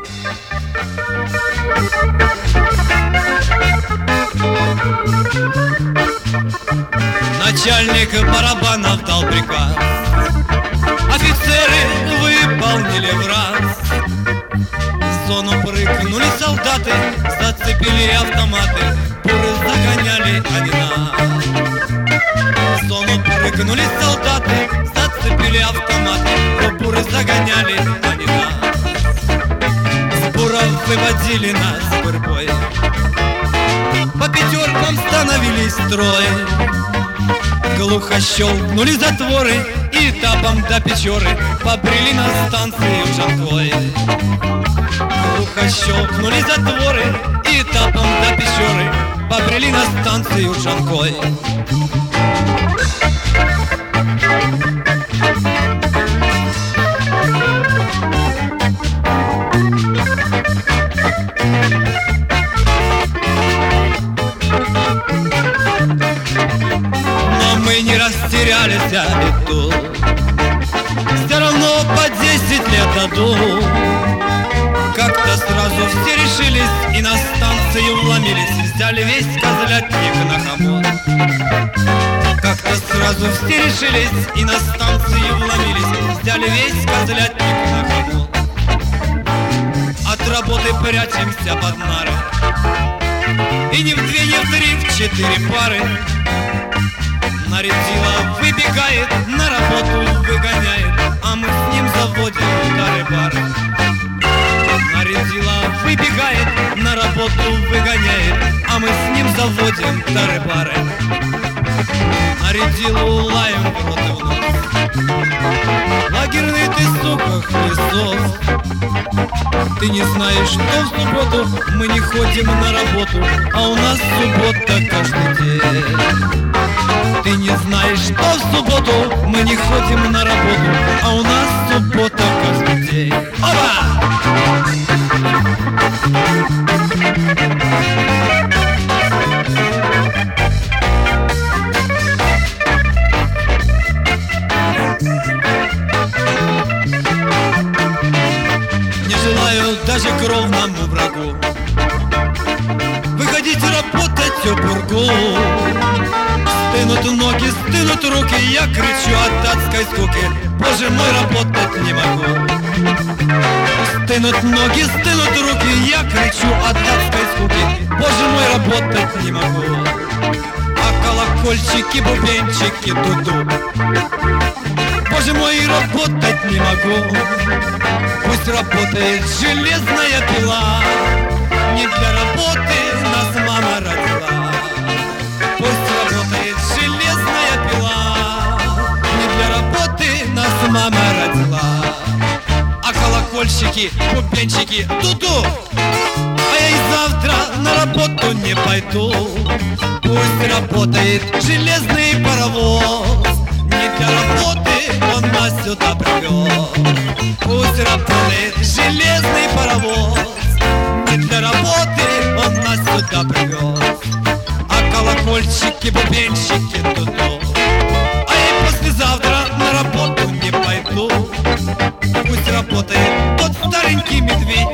Начальник барабанов дал приказ, офицеры выполнили в раз. В зону прыгнули солдаты, зацепили автоматы, пуры загоняли они нас. В зону прыгнули солдаты, зацепили автоматы, пуры загоняли они нас. С буров выводили нас гурьбой, по пятеркам становились строй. Глухо щелкнули затворы, и этапом до Печоры побрели на станции Жанкой. Глухо щелкнули затворы, и этапом до Печоры побрели на станцию Жанкой. Мы не растерялись, и тут все равно по 10 лет дадут. Как-то сразу все решились и на станцию вломились, взяли весь козлятник на хомут. Как-то сразу все решились и на станцию вломились, взяли весь козлятник на хомут. От работы прячемся под нары, и не в две, не в три, в 4 пары. Нарядила выбегает, на работу выгоняет, а мы с ним заводим тары-бары. Нарядила выбегает, на работу выгоняет, а мы с ним заводим тары-бары. Нарядилу лаем в рот и в нос, лагерный ты, сука, хуесос. Ты не знаешь, что в субботу мы не ходим на работу, а у нас суббота каждый день. Ты не знаешь, что в субботу мы не ходим на работу, а у нас суббота каждый день. Опа! Не желаю даже кровному врагу выходить работать о бургу. Стынут ноги, стынут руки, я кричу от адской скуки, боже мой, работать не могу. Стынут ноги, стынут руки, я кричу от адской скуки, боже мой, работать не могу. А колокольчики, бубенчики, дуду, боже мой, работать не могу. Пусть работает железная пила, не для работы нас мама родила. Пусть работает железная пила, не для работы нас мама родила. А колокольчики, бубенчики, дуду, а я и завтра на работу не пойду. Пусть работает железный паровоз, не для работы он нас сюда привез. Пусть работает железный паровоз, не для работы он нас сюда привез. Колокольчики, бубенчики, дуду, а я послезавтра на работу не пойду. Пусть работает тот старенький медведь,